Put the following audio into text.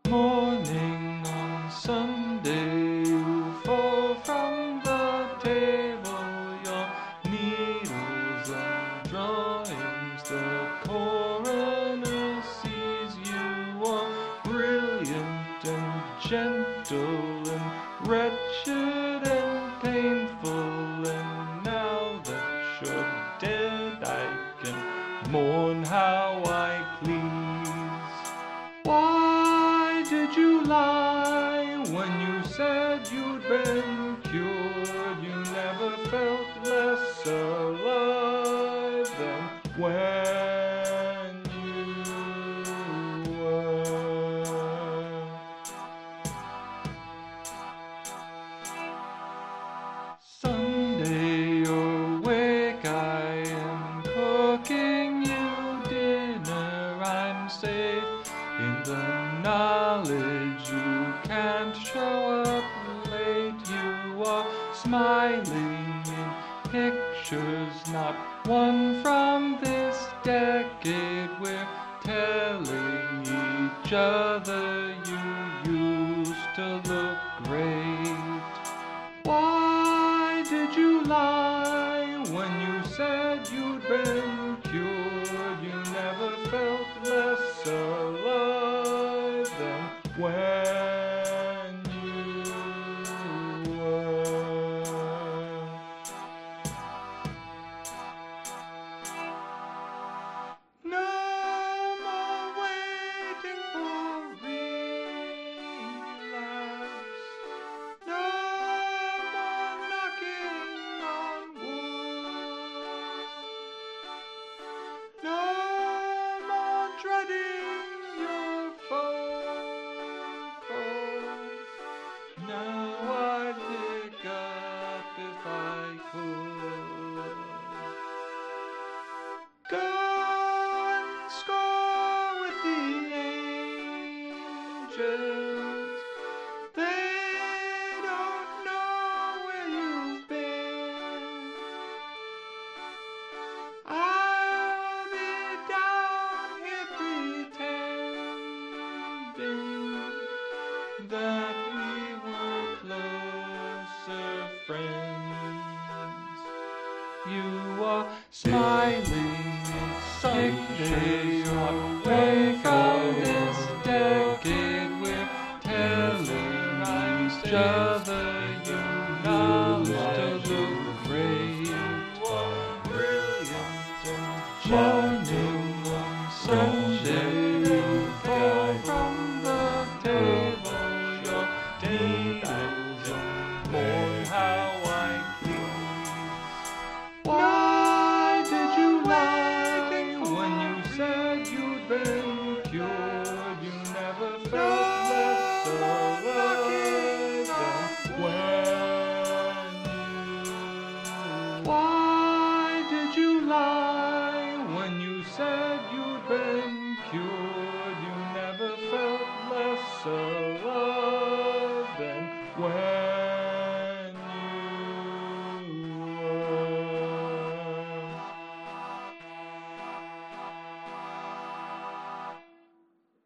Morning on Sunday, you fall from the table, your needles and drawings. The coroner sees you are brilliant and gentle and wretched and painful, and now that you're dead, I can mourn how I please. Why did you lie when you said you'd been cured? You never felt less alive than when you were. Sunday, you're awake, I am cooking you dinner. I'm safe in the knowledge you can't show up late. You are smiling in pictures, not one from this decade. We're telling each other you used to look great. Why did you lie when you said you'd been cured? You never felt less alive than when you were. No more waiting for relapse. No more knocking on wood. No more dreading your phone calls. Now I'd pick up if I could. Go and score with the angels. They don't know where you've been. I'll be down here pretending that we were closer friends. You are smiling in Sunday, you're awake on this decade. We're telling each other you used to look great. You are brilliant and charming on Sunday. You fall from the table, your needles and mourn how I please. Why did you lie when you said you'd been cured? You never felt less alive than when you. Why did you lie when you said you'd been cured? You never felt less alive.